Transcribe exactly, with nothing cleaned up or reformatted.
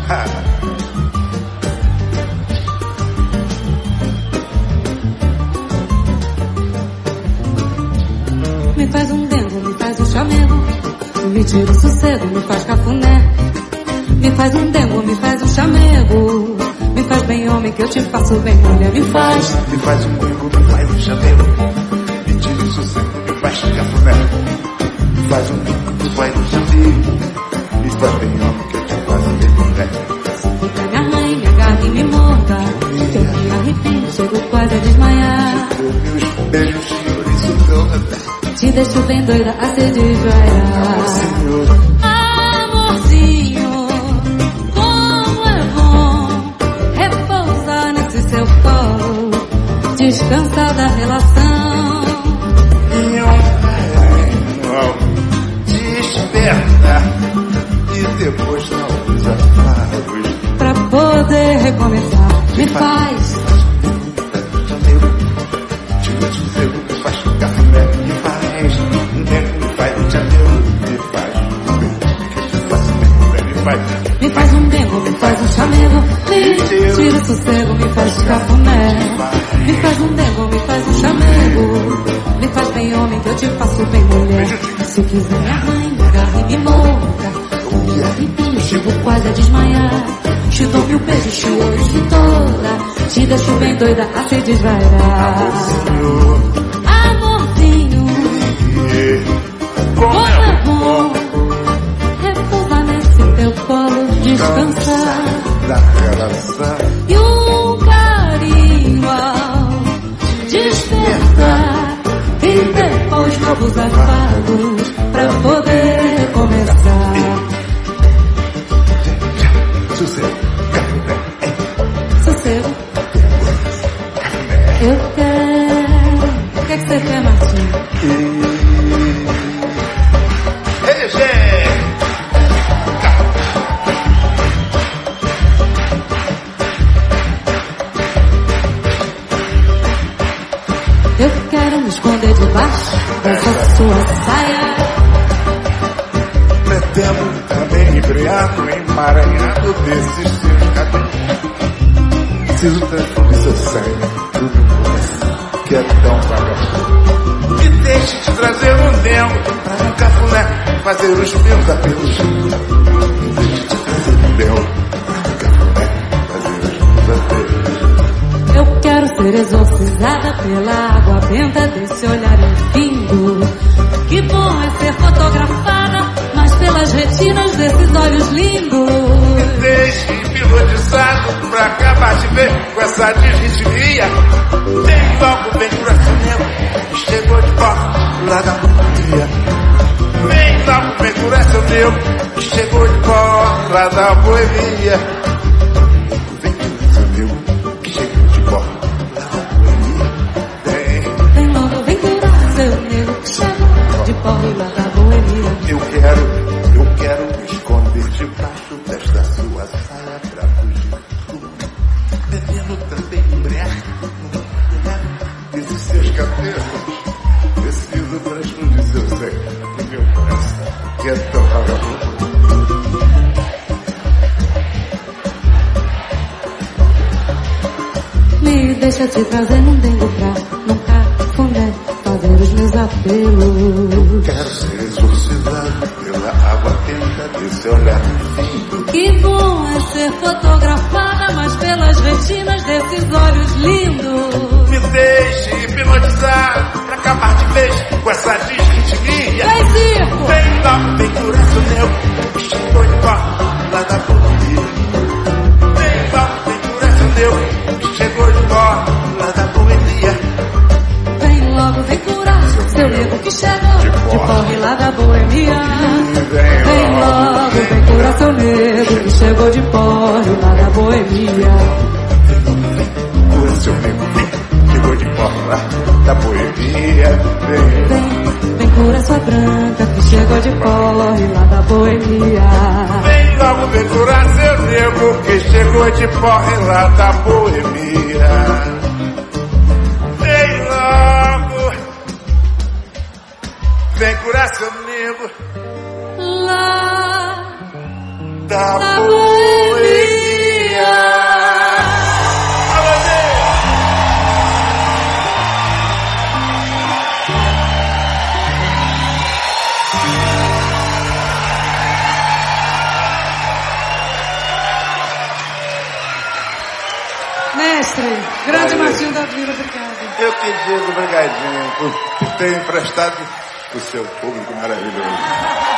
Me faz um dengo, me faz um chamego, me tira o sossego, me faz cafuné. Me faz um dengo, me faz um chamego, me faz bem homem que eu te faço bem mulher. Me faz, me faz um dengo, me faz um chamego, me tira o sossego, me faz cafuné. Me faz um dengo, me faz um chamego, me faz bem homem que eu te faço bem mulher. Fica me arranha, me agarra e me morda, que eu me arrepio, chego quase a desmaiar. Meus beijos, chouriço toda, te deixo bem doida a se desvaiar. Amorzinho, como é bom repousar nesse seu colo, descansar da relação. Desperta e depois não usa fardos pra poder recomeçar. Me faz me faz um dengo, me faz um chamego, me tira o sossego, me faz cafuné. Me faz um dengo, me faz um chamego, me faz bem homem que eu te faço bem mulher. Se quiser me arranha, me agarra e me morda, me arrepio, chego quase a desmaiar. Te dou mil beijos, te ouço toda, te deixo bem doida a se desvairar. Amorzinho, como é bom repousar nesse teu colo, descansar da relação. E um carinho ao despertar, e depois novos afagos pra poder começar. Sossego, sossego, eu quero. O que é que você quer, Martinho? Ei, gente! Eu quero me esconder debaixo dessa sua saia. Pretendo também embriado, emaranhado desses seus cabelos. Preciso tanto de seu sangue, tudo mais, que é tão vagabundo. Me deixe te trazer um dengo pra um cafuné, fazer os meus apelos. Me deixe te trazer um dengo pra um cafuné, fazer os meus apelos. Eu quero ser exorcizada pela água benta desse olhar infindo. Que bom é ser fotografada, mas pelas retinas desses olhos lindos. Me deixe hipnotizado pra acabar de ver com essa desritmia. Vem logo, vem por essa neva, chegou de volta lá da boemia. Vem logo, vem por essa neva, chegou de volta lá da boemia. Vem por essa neva, que chegou de volta lá da boemia. Vem, vem logo, vem curar seu nego, que chegou de porre lá da boemia. Eu quero, eu quero me esconder debaixo desta sua saia pra fugir. Bebendo também embriago desses seus cabelos. Preciso transfundir seu sangue no meu coração, que é tão vagabundo. Me deixa te trazer um dengo pra nunca fundar, fazer os meus apelos. Quero ser exorcizado pela água quente desse olhar lindo. Que bom é ser fotografada, mas pelas retinas desses olhos lindos. Me deixe hipnotizar pra acabar de vez com essa desritmia. Vai, circo! Vem logo, vem por essa neu, que chegou de volta lá da boemia. Vem logo, vem por essa neu, que chegou de volta lá da boemia. Vem logo, vem curar seu nego que chegou de porre lá da boemia. Vem logo, vem curar seu nego que chegou de porre lá da boemia. Cura seu nego, chegou de porre lá da boemia. Vem, vem, vem curar sua branca que chegou de porre lá da boemia. Vem logo, vem curar seu nego que chegou de porre lá da boemia. Vem logo, vem curar seu nego lá da da boemia. mestre. Grande Valeu. Martinho da Vila, obrigado. Eu que digo obrigadinho por ter emprestado o seu público maravilhoso.